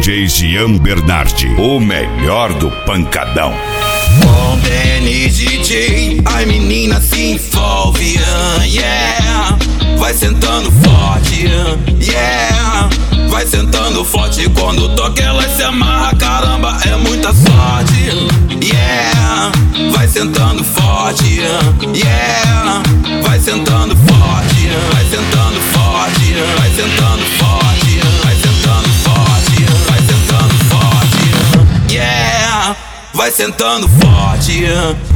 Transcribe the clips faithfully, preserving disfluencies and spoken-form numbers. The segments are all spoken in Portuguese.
J Gian Bernardi, o melhor do pancadão. Com Denis D J, as meninas se envolvem, yeah. Vai sentando forte, yeah. Vai sentando forte, quando toca ela se amarra, caramba, é muita sorte, yeah. Vai sentando forte, yeah. Vai sentando forte, vai sentando forte, vai sentando forte, vai sentando forte, vai sentando forte, yeah. Vai sentando forte.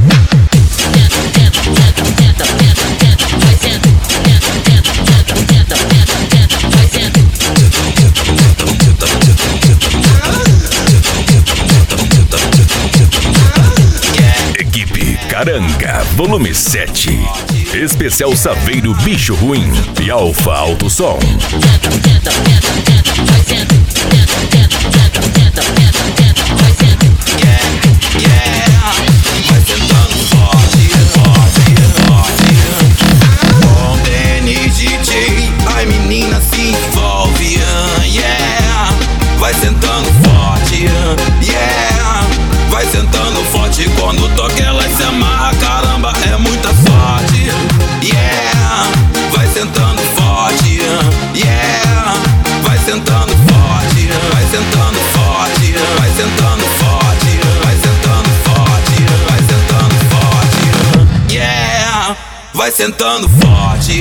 Equipe Caranga, volume sete. Especial Saveiro Bicho Ruim e Alfa Alto Som. Vai sentando forte, forte, forte. Com Denis D J, as meninas se envolvem, yeah. Vai sentando forte, yeah. Vai sentando forte, quando toca ela se amarra, caramba, é muita sorte, yeah. Vai sentando forte, yeah. Vai sentando forte, vai sentando forte, vai sentando forte, vai sentando forte, vai sentando forte, yeah. Vai sentando forte.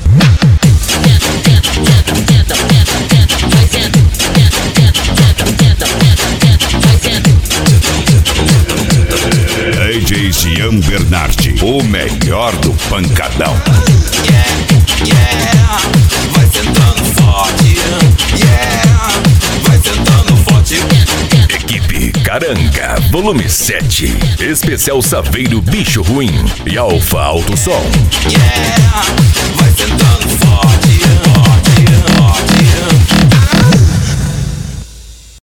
D J Gian Bernardi, o melhor do pancadão. Yeah, yeah. Vai sentando forte, yeah. Vai sentando forte. Equipe Caranga, volume sete. Especial Saveiro Bicho Ruim e Alfa Alto Som. Yeah. Vai sentando forte.